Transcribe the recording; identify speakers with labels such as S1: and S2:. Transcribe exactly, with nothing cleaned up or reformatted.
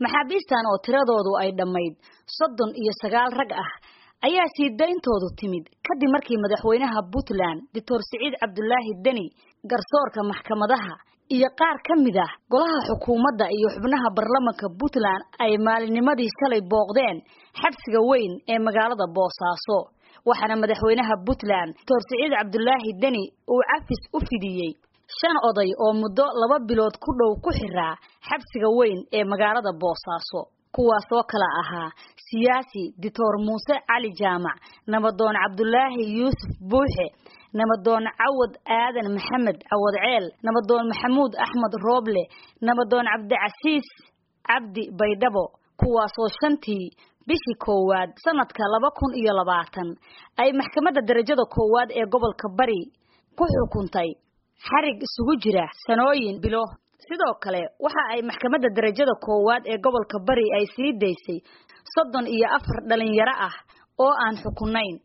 S1: maxaabiistan oo tiradoodu ay dhammayd soddon iyo sagaal rag ah ayaa sii dayntoodu timid kadib markii madaxweynaha Puntland Doctor Siciid Cabdullaahi Deni garsoorka maxkamadaha iyo qaar ka mid ah golaha xukuumadda iyo xubnaha baarlamaanka Puntland ay maalinimadii shalay booqdeen xabsiga weyn ee magaalada Boosaaso waxaana madaxweynaha Puntland Doctor Siciid Cabdullaahi Deni uu cafis u fidiyay shan oday oo muddo laba bilood ku dhow ku xiraa xabsiga weyn ee magaalada Boosaaso kuwaas oo kala ahaa siyaasi Doctor Muuse Cali Jaamac nabadoon Cabdullaahi Yuusuf Buuxe nabadoon Cawad Aadan Maxamed Cawad Ceel nabadoon Maxamuud Axmed Rooble nabadoon Cabdicasiis Cabdi Baydhabo kuwaas oo shantii bishii koowaad sanadka laba kun iyo labaatan ay maxkamadda darajada koowaad ee gobolka Bari ku xukuntay xarig isugu jira sanooyin bilo sidoo kale waxa ay maxkamadda darajada koowaad ee gobolka Bari ay sii deysay soddon iyo afar dhalinyaro ah oo aan xukunayn